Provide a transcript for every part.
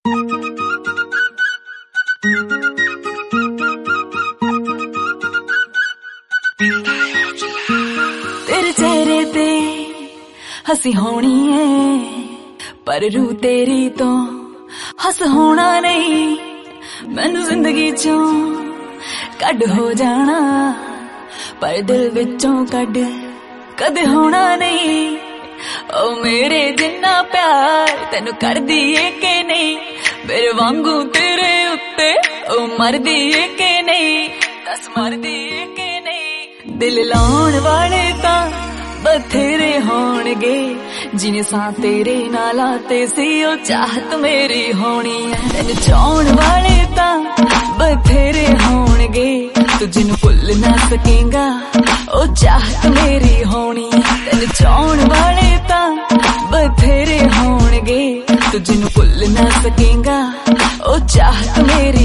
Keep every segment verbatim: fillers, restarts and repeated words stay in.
तेरे चेहरे ते हसी होनी है पर रू तेरी तो हस होना नहीं। मैनू जिंदगी चों कड हो जाना पर दिल विचों कड कदे होना नहीं। ओ मेरे जिन्ना प्यार तेनू कर दिए के नहीं, मेरे वांगू तेरे उत्ते ओ मर दिए के नहीं, दस मर दिए के नहीं। दिल लाउण वाले तां बथेरे होणगे जिने सा तेरे नाल ते सी ओ चाहत मेरी होनी है। तेन चाहण वाले तां बथेरे होणगे तू जिन्नू भुल ना सकेगा ओ चाहत मेरी होनी है। तेन चाहण वाले तां बथेरे होणगे तू जिन्नू भुल ना सकेगा ओ चाहत मेरी।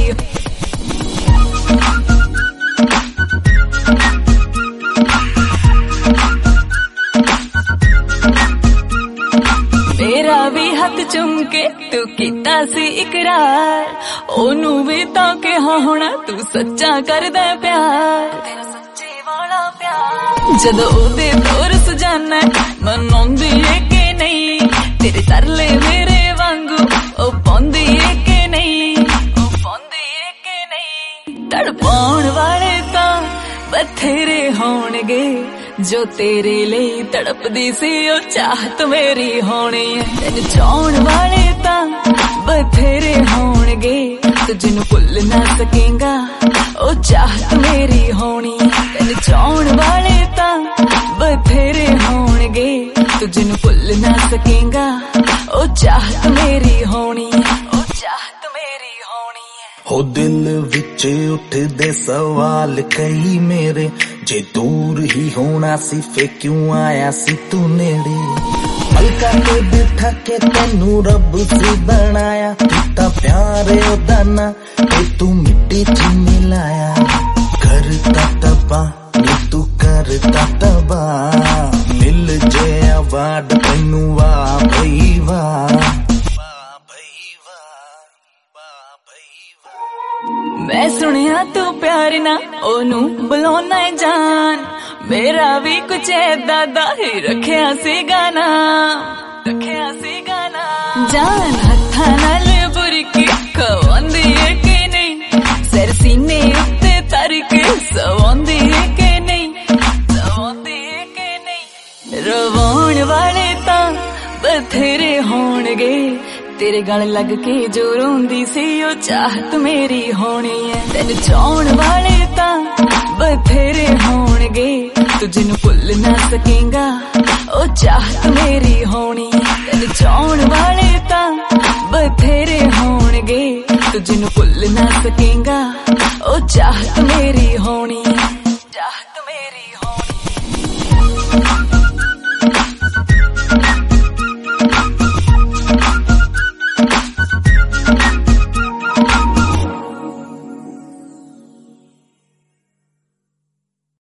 मेरा भी हथ चुम के तू कीता सी इकरार, ओनू भी तां कहा होना तू सच्चा करदा प्यार, तेरा सच्चे वाला प्यार। जदों ओदे तोर सजाना मनाउंदी है कि नहीं, तेरे तरले मेरे वांगू ओ पाउंदी है कि नहीं, ओ पाउंदी है कि नहीं। तड़पाउण वाले तां बथेरे होणगे जो तेरे लिए तड़पदी सी ओ चाहत मेरी होनी है। तेन चाहण वाले तां बथेरे होणगे तू जिन्नू भुल ना सकेगा ओ चाहत मेरी होनी है। तेन चाहण वाले तां बथेरे होणगे तू जिन्नू भुल ना सकेगा ओ चाहत मेरी होनी है, ओ चाहत मेरी होनी है। हो दिल विच उठदे सवाल कई मेरे, जे दूर ही होना सी फे क्यों आया सी तू नेड़े। मलका ते बिठा के तेनू रब से बनाया, किता प्यार ओदा ना ते तू मिट्टी च मिलाया। करता तबा नी तू करता तबा, मिल जे अवार्ड तेनू वाह भई वाह। मैं सुनिया तू प्यार ना ओनू बुलाना जान, मेरा भी कुछ ऐदा दा ही रखिया सी गाना, रखिया सी गाना। जान हत्था नाल बुरकी खवांदी है कि नहीं, सिर सीने उत्ते तर के सवांदी है कि नहीं, सवांदी है कि नहीं। रवाउण वाले तां बथेरे होणगे तेरे गल लग के जो रोंदी सी ओ चाहत मेरी होनी है। तेन चाहण वाले तां बथेरे होणगे तू जिन्नू भुल ना सकेगा ओ चाहत मेरी होनी है। तेन चाहण वाले तां बथेरे होणगे तू जिन्नू भुल ना सकेगा ओ चाहत मेरी होनी है।